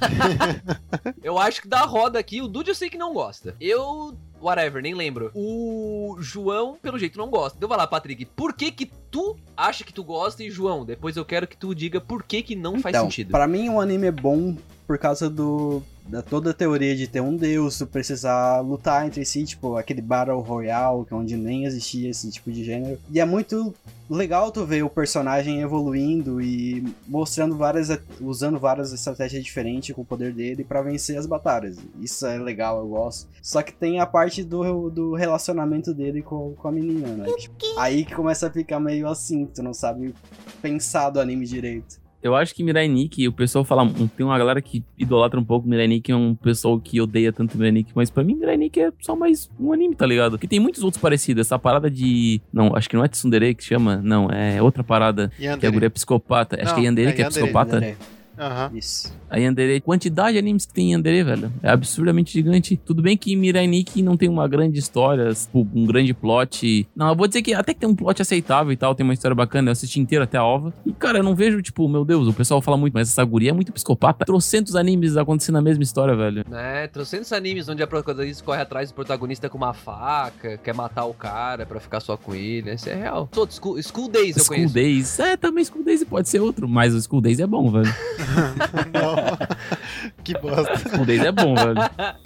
Eu acho que da roda aqui, o Dude eu sei que não gosta. Eu... Whatever, nem lembro. O João, pelo jeito, não gosta. Então vai lá, Patrick. Por que que tu acha que tu gosta e, João, depois eu quero que tu diga por que que não faz então, sentido. Pra mim, o anime é bom por causa do... da toda a teoria de ter um deus, tu precisar lutar entre si, tipo, aquele Battle Royale, onde nem existia esse tipo de gênero. E é muito legal tu ver o personagem evoluindo e mostrando várias, usando várias estratégias diferentes com o poder dele pra vencer as batalhas. Isso é legal, eu gosto. Só que tem a parte do, do relacionamento dele com, com a menina, né? Tipo, aí que começa a ficar meio assim, tu não sabe pensar do anime direito. Eu acho que Mirai Nikki, o pessoal fala... Tem uma galera que idolatra um pouco Mirai Nikki, é um pessoal que odeia tanto Mirai Nikki, mas pra mim Mirai Nikki é só mais um anime, tá ligado? Porque tem muitos outros parecidos. Essa parada de... Não, acho que não é Tsundere que chama. Não, é outra parada. Yandere. Que a guria é psicopata. Acho Não, que é Yandere é que é Yandere, psicopata. Yandere. Aham. Isso. A Yandere, quantidade de animes que tem em Yandere, velho, é absurdamente gigante. Tudo bem que Mirai Nikki não tem uma grande história, tipo, um grande plot. Não, eu vou dizer que até que tem um plot aceitável e tal, tem uma história bacana, eu assisti inteiro até a ova. E, cara, eu não vejo, tipo, meu Deus, o pessoal fala muito, mas essa guria é muito psicopata. Trocentos animes acontecendo a mesma história, velho. É, trocentos animes onde a protagonista corre atrás do protagonista com uma faca, quer matar o cara pra ficar só com ele. Isso é real. Todo School, School Days eu School conheço. Days, é, também School Days pode ser outro, mas o School Days é bom, velho. Não. Que bosta. School Days é bom, velho.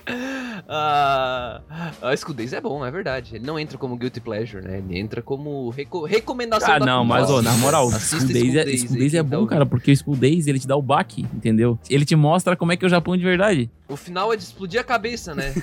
Ah, a School Days é bom, é verdade. Ele não entra como Guilty Pleasure, né? Ele entra como reco recomendação Ah, da não, mas, ó, na moral, Assista School Days, é, School Days é bom, cara, porque o School Days, ele te dá o baque, entendeu? Ele te mostra como é que é o Japão de verdade. O final é de explodir a cabeça, né?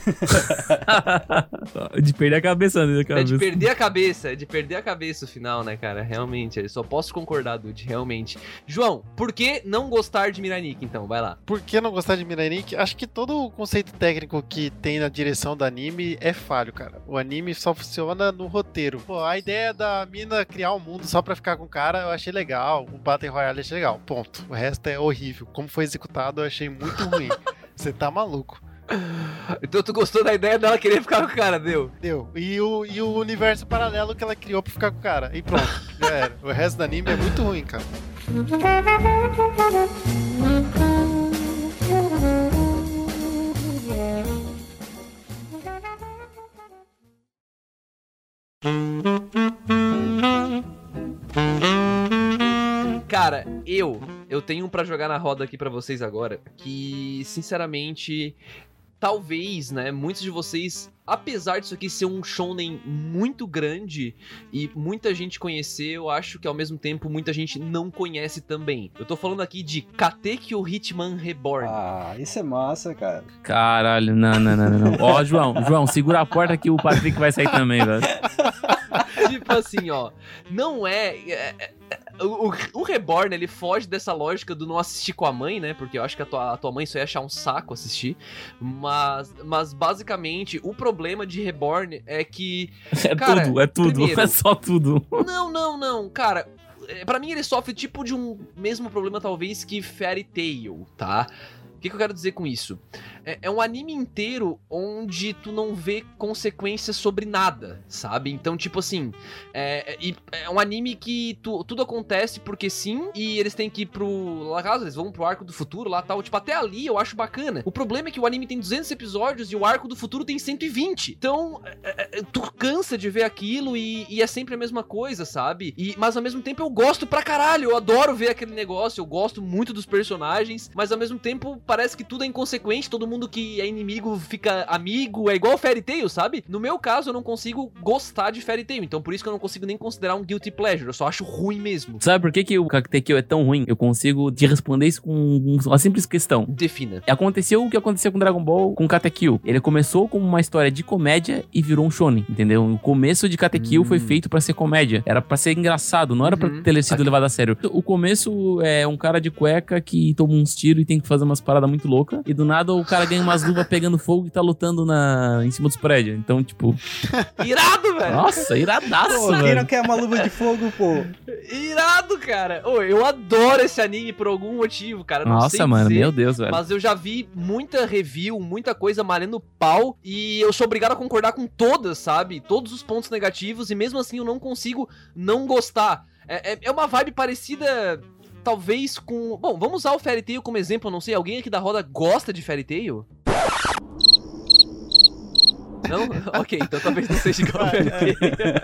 De perder a cabeça, né? É de perder a cabeça, é de perder a cabeça o final, né, cara? Realmente, eu só posso concordar, Dude, realmente. João, por que não gostar de Mirai Nikki, então? Vai lá. Por que não gostar de Mirai Nikki? Acho que todo o conceito técnico que tem na direção do anime é falho, cara. O anime só funciona no roteiro. Pô, a ideia da mina criar um mundo só pra ficar com o cara, eu achei legal. O Battle Royale eu achei legal. Ponto. O resto é horrível. Como foi executado, eu achei muito ruim. Você tá maluco. Então tu gostou da ideia dela querer ficar com o cara, deu? Deu. E o, e o universo paralelo que ela criou pra ficar com o cara. E pronto. Já era. O resto do anime é muito ruim, cara. Cara, eu, eu tenho um pra jogar na roda aqui pra vocês agora, que, sinceramente, talvez, né, muitos de vocês, apesar disso aqui ser um shonen muito grande e muita gente conhecer, eu acho que ao mesmo tempo muita gente não conhece também. Eu tô falando aqui de Katekyo Hitman Reborn. Ah, isso é massa, cara. Caralho, não, não, não, não. Ó, João, João, segura a porta que o Patrick vai sair também, velho. Tipo assim, ó, não é... é, é o, o, o Reborn, ele foge dessa lógica do não assistir com a mãe, né? Porque eu acho que a tua, a tua mãe só ia achar um saco assistir. Mas, mas basicamente, o problema de Reborn é que... É cara, tudo, é tudo, primeiro, é só tudo. Não, não, não, cara... Pra mim ele sofre tipo de um mesmo problema talvez que Fairy Tail, tá? O que, que eu quero dizer com isso? É, é um anime inteiro onde tu não vê consequências sobre nada, sabe? Então, tipo assim, é, é, é um anime que tu, tudo acontece porque sim, e eles têm que ir pro... Lá caso eles vão pro Arco do Futuro lá tal. Tipo, até ali eu acho bacana. O problema é que o anime tem duzentos episódios e o Arco do Futuro tem cento e vinte. Então, é, é, tu cansa de ver aquilo e, e é sempre a mesma coisa, sabe? E, mas ao mesmo tempo eu gosto pra caralho, eu adoro ver aquele negócio, eu gosto muito dos personagens, mas ao mesmo tempo parece que tudo é inconsequente, todo mundo que é inimigo fica amigo, é igual Fairy Tail, sabe? No meu caso, eu não consigo gostar de Fairy Tail, então por isso que eu não consigo nem considerar um guilty pleasure, eu só acho ruim mesmo. Sabe por que, que o Katekyo é tão ruim? Eu consigo te responder isso com uma simples questão. Defina. Aconteceu o que aconteceu com Dragon Ball, com Katekyo. Ele começou como uma história de comédia e virou um shonen, entendeu? O começo de Katekyo hum. foi feito pra ser comédia. Era pra ser engraçado, não era uhum. pra ter sido Aqui. levado a sério. O começo é um cara de cueca que toma uns tiros e tem que fazer umas paradas muito loucas. E do nada o cara ganha umas luvas pegando fogo e tá lutando na... em cima dos prédios. Então, tipo... Irado, velho! Nossa, iradaço, pô, velho. Quem não quer uma luva de fogo, pô? Irado, cara! Ô, eu adoro esse anime por algum motivo, cara. Não Nossa, sei mano, dizer, meu Deus, velho. Mas eu já vi muita review, muita coisa malhando pau, e eu sou obrigado a concordar com todas, sabe? Todos os pontos negativos, e mesmo assim eu não consigo não gostar. É, é, é uma vibe parecida... Talvez com... Bom, vamos usar o Fairy Tail como exemplo, eu não sei. Alguém aqui da roda gosta de Fairy Tail? Não? Ok, então talvez não seja igual a Fairy Tail.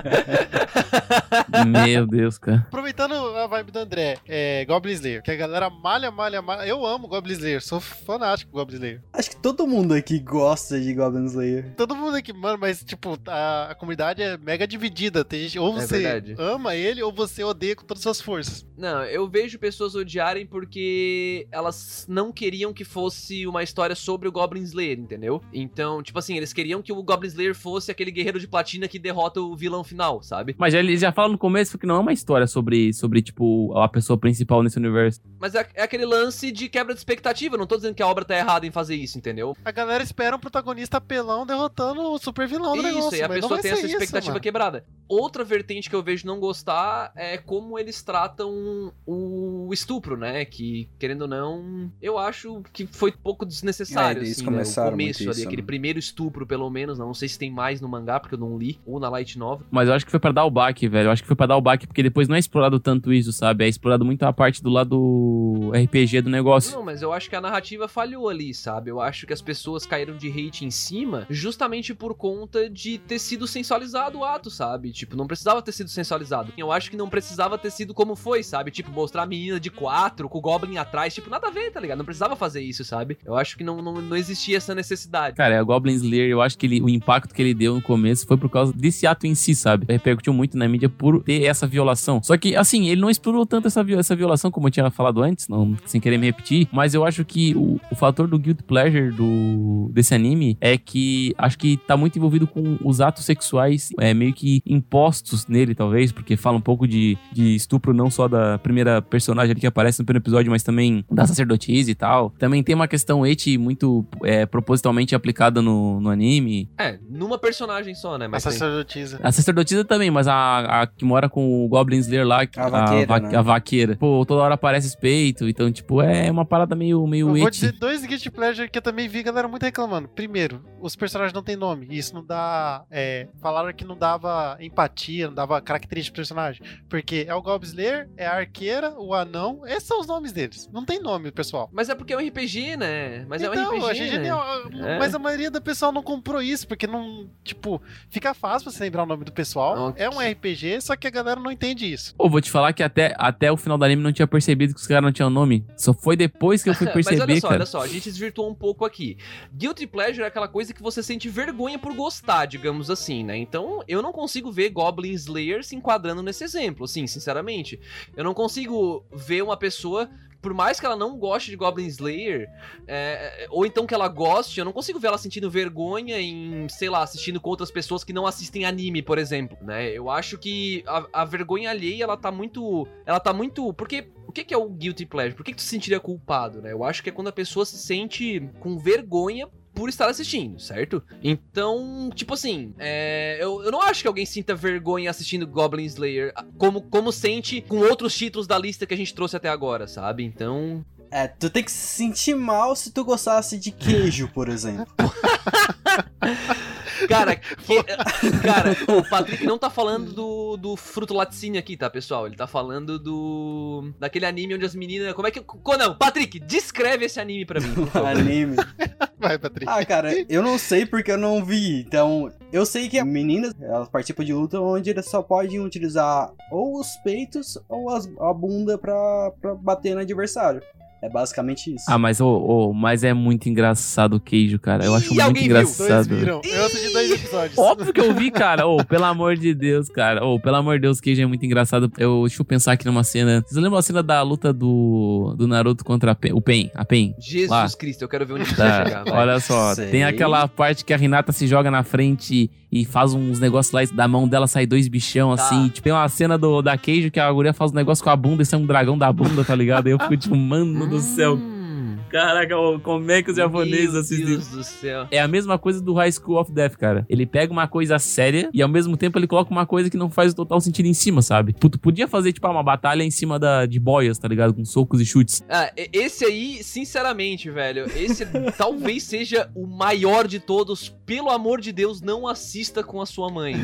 Meu Deus, cara. Aproveitando a vibe do André, é Goblin Slayer, que a galera malha, malha, malha. Eu amo Goblin Slayer, sou fanático do Goblin Slayer. Acho que todo mundo aqui gosta de Goblin Slayer. Todo mundo aqui, mano, mas tipo, a, a comunidade é mega dividida. Tem gente, ou você verdade. ama ele, ou você odeia com todas as suas forças. Não, eu vejo pessoas odiarem porque elas não queriam que fosse uma história sobre o Goblin Slayer, entendeu? Então, tipo assim, eles queriam que o Goblin Slayer fosse aquele guerreiro de platina que derrota o vilão final, sabe? Mas eles já falam no começo que não é uma história sobre, sobre tipo, a pessoa principal nesse universo. Mas é, é aquele lance de quebra de expectativa, não tô dizendo que a obra tá errada em fazer isso, entendeu? A galera espera um protagonista apelão derrotando o super vilão do isso, negócio. Isso, e a pessoa tem essa expectativa isso, quebrada. Outra vertente que eu vejo não gostar é como eles tratam o estupro, né? Que, querendo ou não, eu acho que foi pouco desnecessário, é, eles assim, começaram né? O começo muito ali, isso, aquele né? primeiro estupro, pelo menos, não sei se tem mais no mangá, porque eu não li, ou na light novel. Mas eu acho que foi pra dar o baque, velho. Eu acho que foi pra dar o baque, porque depois não é explorado tanto isso, sabe? É explorado muito a parte do lado R P G do negócio. Não, mas eu acho que a narrativa falhou ali, sabe? Eu acho que as pessoas caíram de hate em cima justamente por conta de ter sido sensualizado o ato, sabe? Tipo, não precisava ter sido sensualizado. Eu acho que não precisava ter sido como foi, sabe? Tipo, mostrar a menina de quatro com o Goblin atrás, tipo, nada a ver, tá ligado? Não precisava fazer isso, sabe? Eu acho que não, não, não existia essa necessidade. Cara, o Goblin Slayer, eu acho que ele, o impacto que ele deu no começo foi por causa desse ato em si, sabe? Repercutiu muito na mídia por ter essa violação. Só que, assim, ele não explorou tanto essa, essa violação, como eu tinha falado antes, não, sem querer me repetir, mas eu acho que o, o fator do guilt pleasure do, desse anime é que acho que tá muito envolvido com os atos sexuais é, meio que impostos nele, talvez, porque fala um pouco de, de estupro não só da primeira personagem ali que aparece no primeiro episódio, mas também da sacerdotisa e tal. Também tem uma questão eti muito é, propositalmente aplicada no, no anime. É, numa personagem só, né? Mas a tem... sacerdotisa. A sacerdotisa também, mas a, a que mora com o Goblin Slayer lá, a vaqueira, a, va né? a vaqueira. Pô, toda hora aparece os peitos, então, tipo, é uma parada meio, meio Eu vou eti. dizer dois guilty pleasure que eu também vi a galera muito reclamando. Primeiro, os personagens não têm nome. E isso não dá... É, falaram que não dava empatia, não dava característica do personagem. Porque é o Goblin Slayer, é a arqueira, o anão. Esses são os nomes deles. Não tem nome, pessoal. Mas é porque é um R P G, né? Mas então, é um R P G, eu achei né? genial. É. Mas a maioria do pessoal não comprou isso, porque não... Tipo, fica fácil você lembrar o nome do pessoal. Okay. É um R P G, só que a galera não entende isso. Pô, vou te falar que até, até o final do anime não tinha percebido que os caras não tinham nome. Só foi depois que eu fui perceber, Mas olha só, cara. olha só, a gente desvirtuou um pouco aqui. Guilty pleasure é aquela coisa que você sente vergonha por gostar, digamos assim, né? Então, eu não consigo ver Goblin Slayer se enquadrando nesse exemplo, assim, sinceramente. Eu não consigo ver uma pessoa... Por mais que ela não goste de Goblin Slayer, é, ou então que ela goste, eu não consigo ver ela sentindo vergonha em, sei lá, assistindo com outras pessoas que não assistem anime, por exemplo, né? Eu acho que a, a vergonha alheia, ela tá muito... Ela tá muito... Porque... O que, que é o guilty pleasure? Por que, que tu se sentiria culpado, né? Eu acho que é quando a pessoa se sente com vergonha por estar assistindo, certo? Então, tipo assim, é, eu, eu não acho que alguém sinta vergonha assistindo Goblin Slayer como, como sente com outros títulos da lista que a gente trouxe até agora, sabe? Então... É, tu tem que se sentir mal se tu gostasse de queijo, por exemplo. Cara, que, cara, o Patrick não tá falando do, do fruto laticínio aqui, tá, pessoal? Ele tá falando do... daquele anime onde as meninas... Como é que... Não, Patrick, descreve esse anime pra mim, por favor. Anime. Vai, Patrick. Ah, cara, eu não sei porque eu não vi. Então, eu sei que meninas, elas participam de luta onde elas só podem utilizar ou os peitos ou as, a bunda pra, pra bater no adversário. É basicamente isso. Ah, mas, oh, oh, mas é muito engraçado o Keijo, cara. Eu acho Ih, muito alguém viu? engraçado. Dois viram. Eu assisti dois episódios. Óbvio que eu vi, cara. Ô, oh, pelo amor de Deus, cara. Ô, oh, pelo amor de Deus, Keijo é muito engraçado. Eu, deixa eu pensar aqui numa cena. Vocês lembram a cena da luta do, do Naruto contra a Pen, o Pen? A Pen? Jesus lá. Cristo, eu quero ver onde você Tá, vai chegar. Vai. olha só. Sei. Tem aquela parte que a Hinata se joga na frente e faz uns negócios lá, e da mão dela sai dois bichão, Tá. assim. Tipo, tem uma cena do, da Keijo que a guria faz um negócio com a bunda e sai um dragão da bunda, tá ligado? Aí eu fico tipo, mano do céu. Hum, Caraca, como é que os japoneses Meu assistem? Deus do céu. É a mesma coisa do High School of Death, cara. Ele pega uma coisa séria e ao mesmo tempo ele coloca uma coisa que não faz o total sentido em cima, sabe? Puto, podia fazer, tipo, uma batalha em cima da, de boias, tá ligado? Com socos e chutes. Ah, e- esse aí, sinceramente, velho, esse talvez seja o maior de todos. Pelo amor de Deus, não assista com a sua mãe.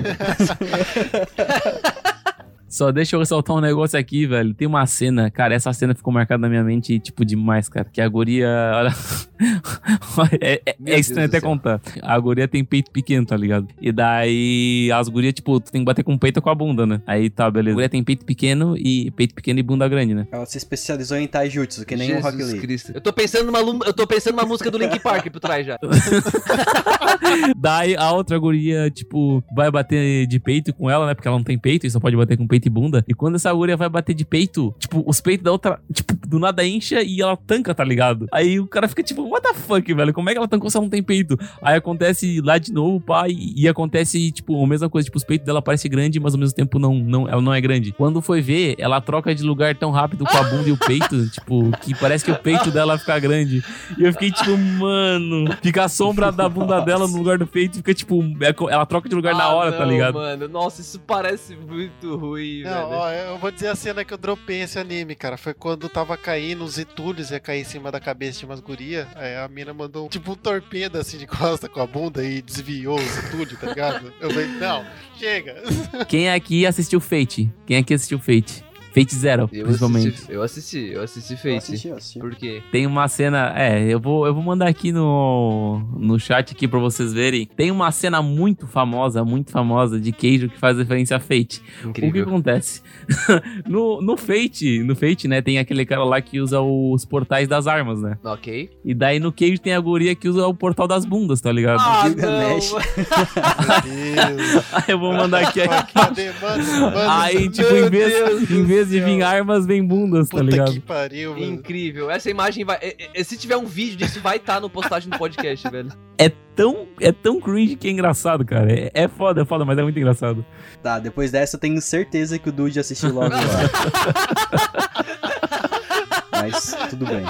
Só deixa eu ressaltar um negócio aqui, velho. Tem uma cena, cara, essa cena ficou marcada na minha mente, tipo, demais, cara. Que a guria, olha... é, é, Meu é estranho Deus do até céu. contar. A guria tem peito pequeno, tá ligado? E daí, as gurias, tipo, tu tem que bater com o peito ou com a bunda, né? Aí tá, beleza. A guria tem peito pequeno e peito pequeno e bunda grande, né? Ela se especializou em taijutsu, que nem o Rock Jesus Lee. Cristo. Eu tô pensando numa, lu- eu tô pensando numa música do Linkin Park por trás já. Daí a outra guria, tipo, vai bater de peito com ela, né? Porque ela não tem peito e só pode bater com peito e bunda. E quando essa guria vai bater de peito, tipo, os peitos da outra, tipo, do nada incha e ela tanca, tá ligado? Aí o cara fica tipo, what the fuck, velho? Como é que ela tancou se ela não tem peito? Aí acontece lá de novo, pá, e, e acontece, tipo, a mesma coisa. Tipo, os peitos dela parecem grandes, mas ao mesmo tempo não, não, ela não é grande. Quando foi ver, ela troca de lugar tão rápido com a bunda e o peito, tipo, que parece que o peito dela fica grande. E eu fiquei tipo, mano, fica a sombra da bunda dela no lugar do peito e fica tipo, ela troca de lugar na Ah, hora, não, tá ligado? Mano, nossa, isso parece muito ruim, Não, velho. ó, eu vou dizer a cena que eu dropei esse anime, cara. Foi quando tava caindo os entulhos, ia cair em cima da cabeça de umas gurias. Aí a mina mandou tipo um torpedo assim de costa com a bunda e desviou os entulhos, tá ligado? Eu falei, não, chega. Quem aqui assistiu Fate? Quem aqui assistiu Fate? Fate Zero, Eu principalmente. assisti, eu assisti, eu assisti Eu Fate. assisti, eu assisti. Por quê? Tem uma cena, é, eu vou, eu vou mandar aqui no, no chat aqui pra vocês verem. Tem uma cena muito famosa, muito famosa de Keijo que faz referência a Fate. O que Incrível. acontece? no, no Fate, no Fate, né, tem aquele cara lá que usa os portais das armas, né? Ok. E daí no Keijo tem a guria que usa o portal das bundas, tá ligado? Ah, Gilgamesh. não. Meu Deus. Aí eu vou mandar aqui. Cadê, mano? Mano, Aí, tipo, Meu em vez, Deus em do vez de céu. vir armas, vem bundas, tá puta ligado? que pariu, mano. Incrível. Essa imagem vai. é- é- Se tiver um vídeo disso, vai estar no postagem do podcast, velho. É tão, é tão cringe que é engraçado, cara. É, é foda, é foda, mas é muito engraçado. Tá, depois dessa eu tenho certeza que o Dude assistiu logo lá. Mas tudo bem.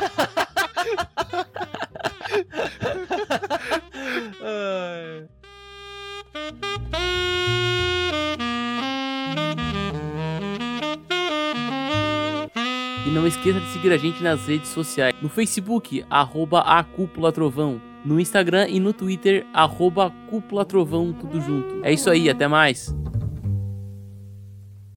Ai. E não esqueça de seguir a gente nas redes sociais. No Facebook, arroba a Cúpula Trovão. No Instagram e no Twitter, arroba Cúpula Trovão, tudo junto. É isso aí, até mais.